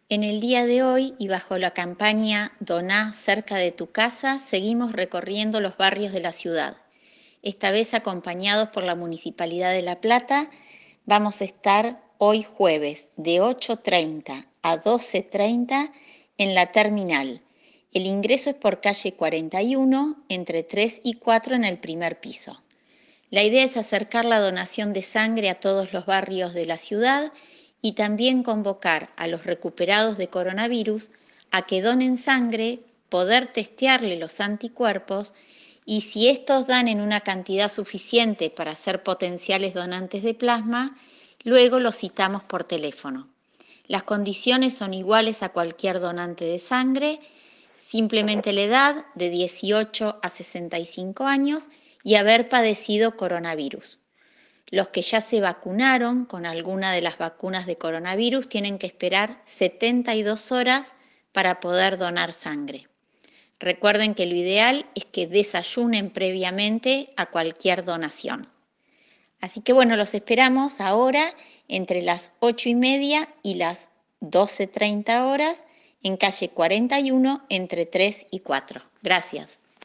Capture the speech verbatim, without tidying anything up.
En el día de hoy y bajo la campaña Doná cerca de tu casa, seguimos recorriendo los barrios de la ciudad. Esta vez acompañados por la Municipalidad de La Plata, vamos a estar hoy jueves de ocho treinta a doce treinta en la terminal. El ingreso es por calle cuarenta y uno, entre tres y cuatro en el primer piso. La idea es acercar la donación de sangre a todos los barrios de la ciudad y también convocar a los recuperados de coronavirus a que donen sangre, poder testearle los anticuerpos y si estos dan en una cantidad suficiente para ser potenciales donantes de plasma, luego los citamos por teléfono. Las condiciones son iguales a cualquier donante de sangre, simplemente la edad de dieciocho a sesenta y cinco años y haber padecido coronavirus. Los que ya se vacunaron con alguna de las vacunas de coronavirus tienen que esperar setenta y dos horas para poder donar sangre. Recuerden que lo ideal es que desayunen previamente a cualquier donación. Así que bueno, los esperamos ahora entre las ocho y media y las doce treinta horas en calle cuarenta y uno entre tres y cuatro. Gracias.